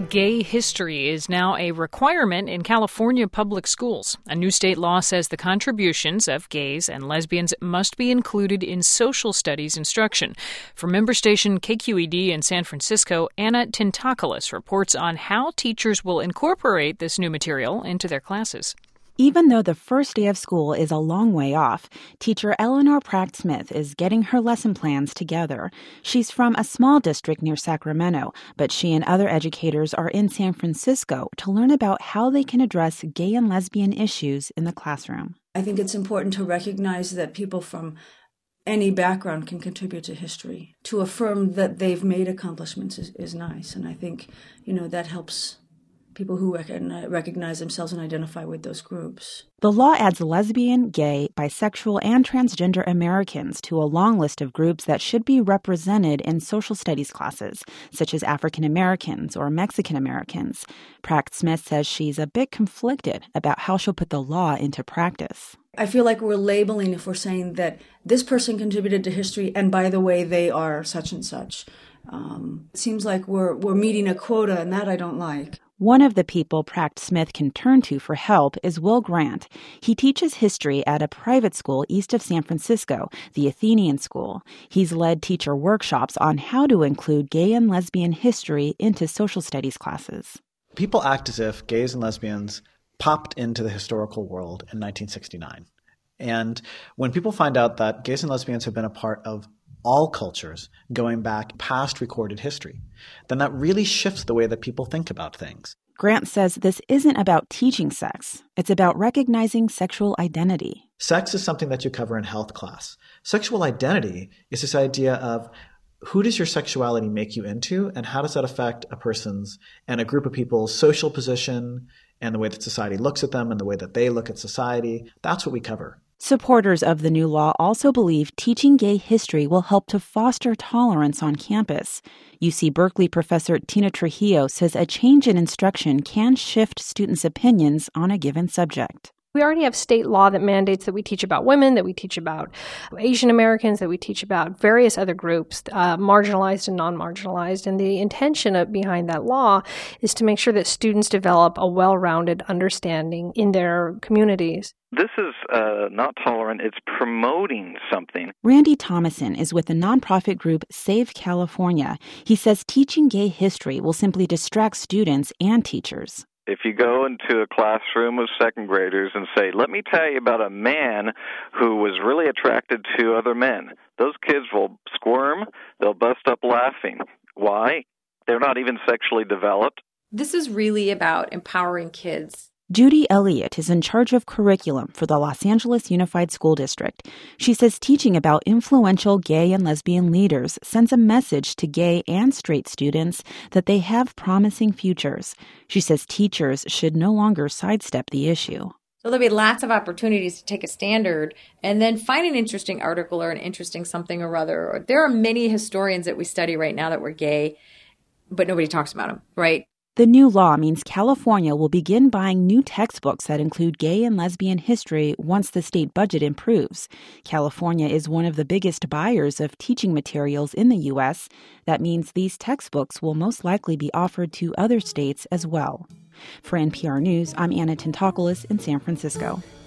Gay history is now a requirement in California public schools. A new state law says the contributions of gays and lesbians must be included in social studies instruction. From member station KQED in San Francisco, Anna Tintakoulis reports on how teachers will incorporate this new material into their classes. Even though the first day of school is a long way off, teacher Eleanor Pratt-Smith is getting her lesson plans together. She's from a small district near Sacramento, but she and other educators are in San Francisco to learn about how they can address gay and lesbian issues in the classroom. I think it's important to recognize that people from any background can contribute to history. To affirm that they've made accomplishments is nice, and I think, that helps people who recognize themselves and identify with those groups. The law adds lesbian, gay, bisexual, and transgender Americans to a long list of groups that should be represented in social studies classes, such as African Americans or Mexican Americans. Pratt-Smith says she's a bit conflicted about how she'll put the law into practice. I feel like we're labeling if we're saying that this person contributed to history, and by the way, they are such and such. It seems like we're meeting a quota, and that I don't like. One of the people Pratt-Smith can turn to for help is Will Grant. He teaches history at a private school east of San Francisco, the Athenian School. He's led teacher workshops on how to include gay and lesbian history into social studies classes. People act as if gays and lesbians popped into the historical world in 1969. And when people find out that gays and lesbians have been a part of all cultures going back past recorded history, then that really shifts the way that people think about things. Grant says this isn't about teaching sex. It's about recognizing sexual identity. Sex is something that you cover in health class. Sexual identity is this idea of who does your sexuality make you into, and how does that affect a person's and a group of people's social position and the way that society looks at them and the way that they look at society. That's what we cover. Supporters of the new law also believe teaching gay history will help to foster tolerance on campus. UC Berkeley professor Tina Trujillo says a change in instruction can shift students' opinions on a given subject. We already have state law that mandates that we teach about women, that we teach about Asian Americans, that we teach about various other groups, marginalized and non-marginalized. And the intention behind that law is to make sure that students develop a well-rounded understanding in their communities. This is not tolerant. It's promoting something. Randy Thomason is with the nonprofit group Save California. He says teaching gay history will simply distract students and teachers. If you go into a classroom of second graders and say, let me tell you about a man who was really attracted to other men, those kids will squirm, they'll bust up laughing. Why? They're not even sexually developed. This is really about empowering kids. Judy Elliott is in charge of curriculum for the Los Angeles Unified School District. She says teaching about influential gay and lesbian leaders sends a message to gay and straight students that they have promising futures. She says teachers should no longer sidestep the issue. So there'll be lots of opportunities to take a standard and then find an interesting article or an interesting something or other. There are many historians that we study right now that were gay, but nobody talks about them, right? The new law means California will begin buying new textbooks that include gay and lesbian history once the state budget improves. California is one of the biggest buyers of teaching materials in the U.S. That means these textbooks will most likely be offered to other states as well. For NPR News, I'm Anna Tintakoulis in San Francisco.